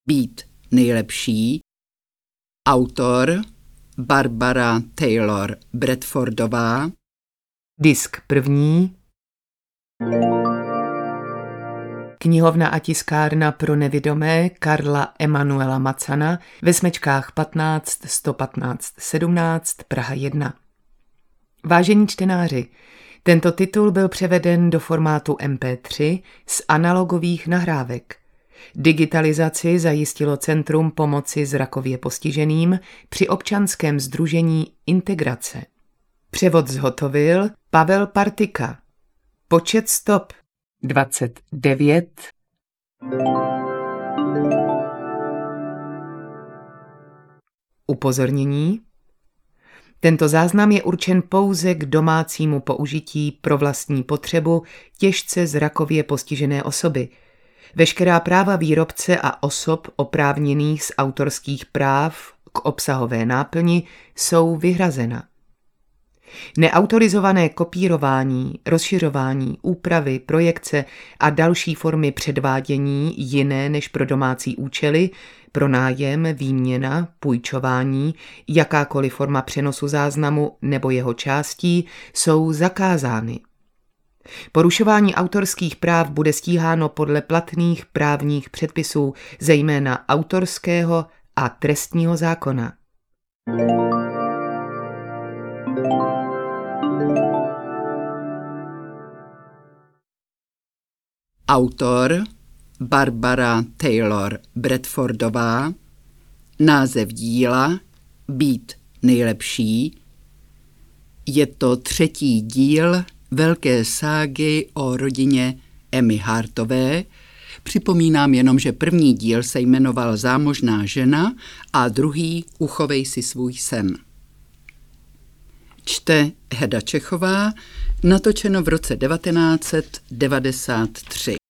Být nejlepší. Autor Barbara Taylor Bradfordová. Disk první. Knihovna a tiskárna pro nevidomé Karla Emanuela Macana ve Smečkách 15 115 17 Praha 1. Vážení čtenáři, tento titul byl převeden do formátu MP3 z analogových nahrávek. Digitalizaci zajistilo Centrum pomoci zrakově postiženým při občanském sdružení Integrace. Převod zhotovil Pavel Partika. Počet stop 29. Upozornění. Tento záznam je určen pouze k domácímu použití pro vlastní potřebu těžce zrakově postižené osoby. Veškerá práva výrobce a osob oprávněných z autorských práv k obsahové náplni jsou vyhrazena. Neautorizované kopírování, rozšiřování, úpravy, projekce a další formy předvádění jiné než pro domácí účely, pronájem, výměna, půjčování, jakákoliv forma přenosu záznamu nebo jeho částí jsou zakázány. Porušování autorských práv bude stíháno podle platných právních předpisů, zejména autorského a trestního zákona. Autor Barbara Taylor Bradfordová. Název díla Být nejlepší. Je to 3. díl velké ságy o rodině Emmy Hartové. Připomínám jenom, že 1. díl se jmenoval Zámožná žena a 2. Uchovej si svůj sen. Čte Heda Čechová, natočeno v roce 1993.